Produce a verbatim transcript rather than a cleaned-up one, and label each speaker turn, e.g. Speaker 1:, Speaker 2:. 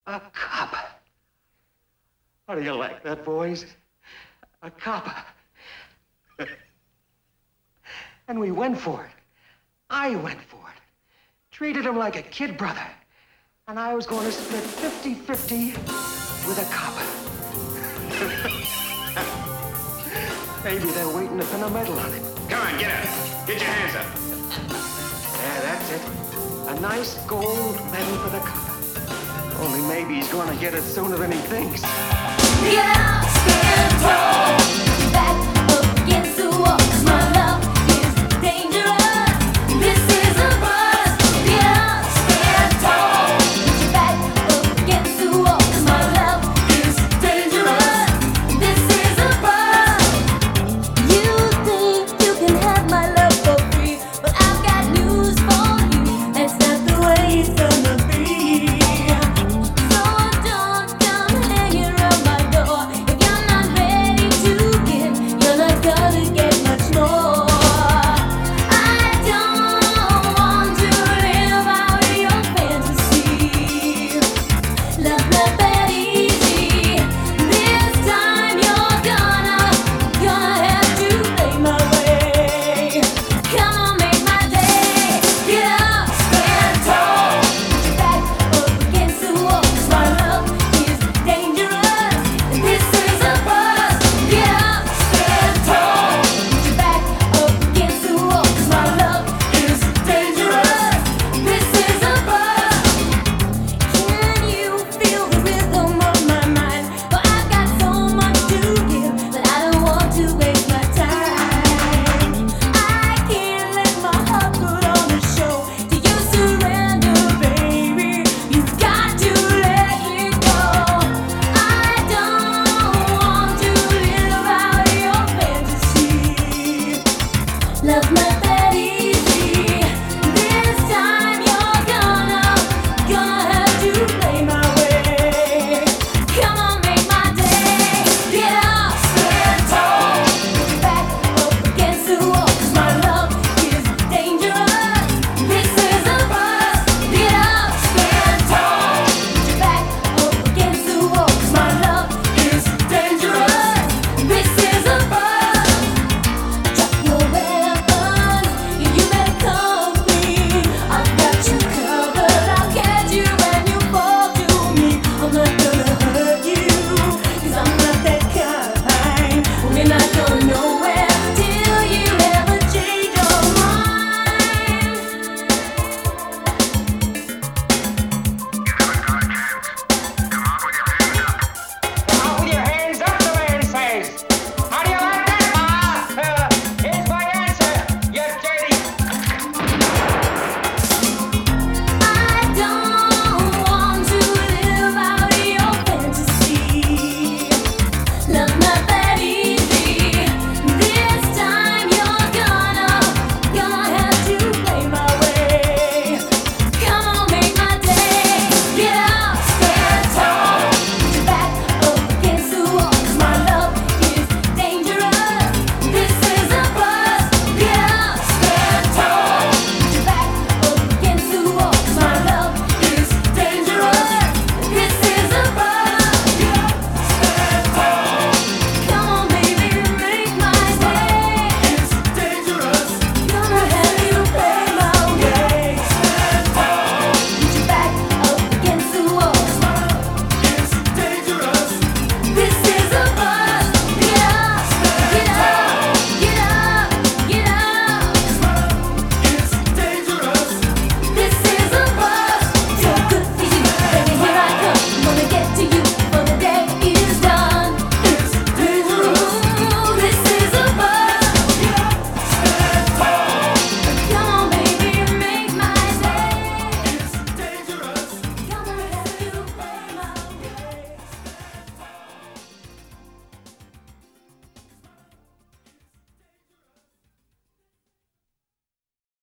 Speaker 1: A copper. How do you like that, boys? A copper. And we went for it. I went for it. Treated him like a kid brother. And I was going to split fifty-fifty with a copper. Maybe they're waiting to pin a medal on it.
Speaker 2: Come on, get up. Get your hands up.
Speaker 1: Yeah, that's it. A nice gold medal for the copper. Only maybe he's going to get it sooner than he thinks.
Speaker 3: Yeah, stand tall.